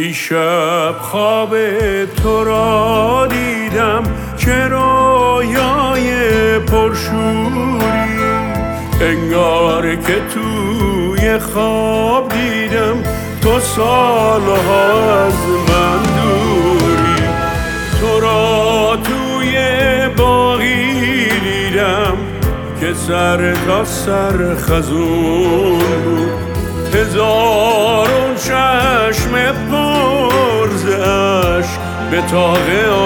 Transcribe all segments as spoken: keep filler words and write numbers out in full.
دیشب خواب تو را دیدم که رویای پرشوری، انگار که توی خواب دیدم تو سالها از من دوری. تو را توی باغی دیدم که سر تا سر خزون بود، هزارون چشم پر ز اشک به طاق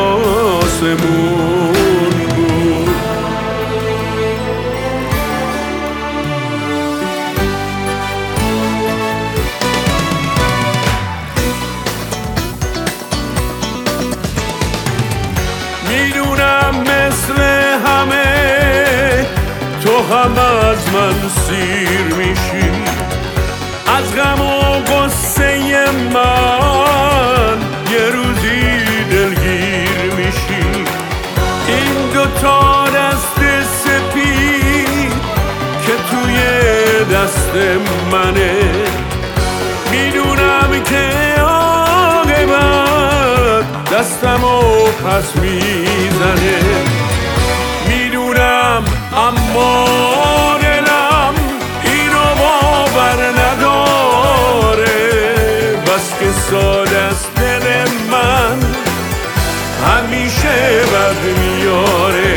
آسمون بود. میدونم مثل همه تو هم از من سیر میشی، از غم و غصه من یه روزی دلگیر میشی. این دوتا دست سپید که توی دست منه، میدونم که عاقبت دستمو پس میزنه. میدونم اما دلم اینو باور نداره، بس که ساده است دل من همیشه بد میاره.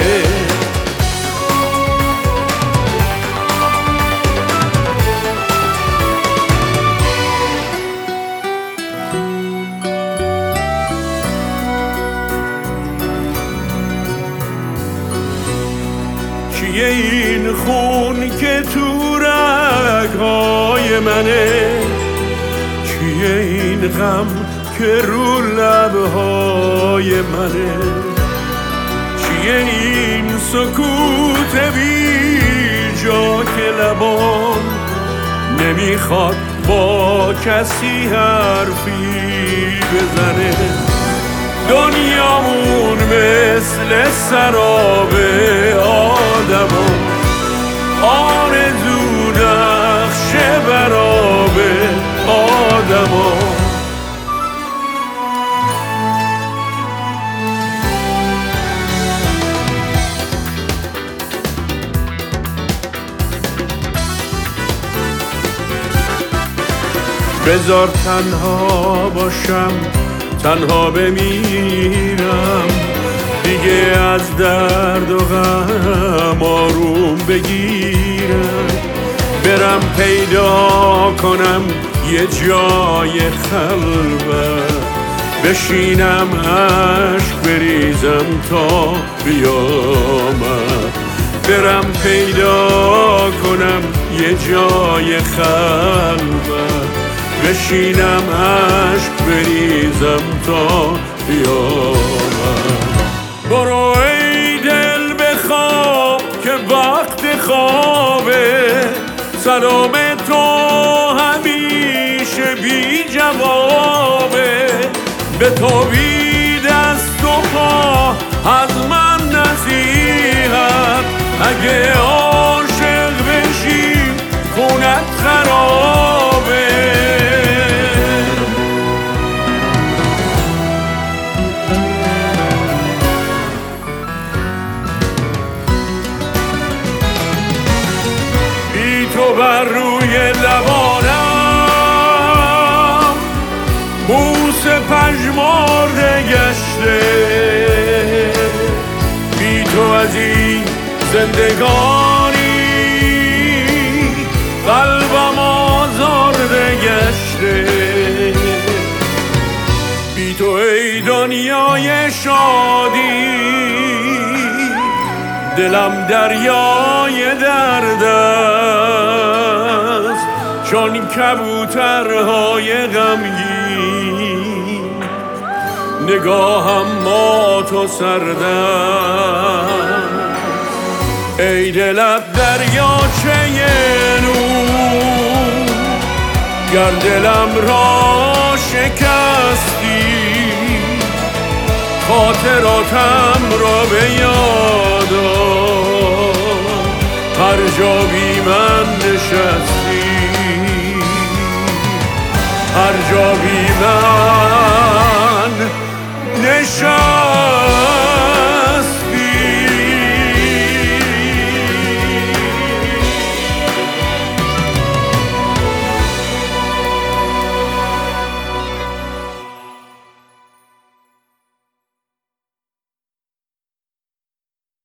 چیه این خون که تو رگ‌های منه، چیه این غم که رو لب‌های منه، چیه این سکوت بی جا که لبام نمیخواد با کسی حرفی بزنه. دنیامون مثل سراب آدمان، آرزو نقش براب آدمان. بذار تنها باشم، تنها بمیرم، دیگه از درد و غم آروم بگیرم. برم پیدا کنم یه جای خلوت، بشینم عشق بریزم تا بیامد. برم پیدا کنم یه جای خلوت، بشینم عشق بریزم تا بیامد. برو ای دل بخواب که وقت خوابه، سلام تو همیشه بی جوابه. به تو بی دست و پا از من نصیحت، اگه عاشق بشی خونت خرابه. تو بر روی لبانم موس پژمرده گشته، بی تو از این زندگانی قلبم آزرده گشته. بی تو ای دنیای شادی دلم دریای درد است، چون کبوترهای غمگین نگاهم مات و سرد است. ای دلت دریاچه نور، گر دلم را شکستی خاطراتم را به یاد آر. هر جا بی من نشستی، هر جا بی من شب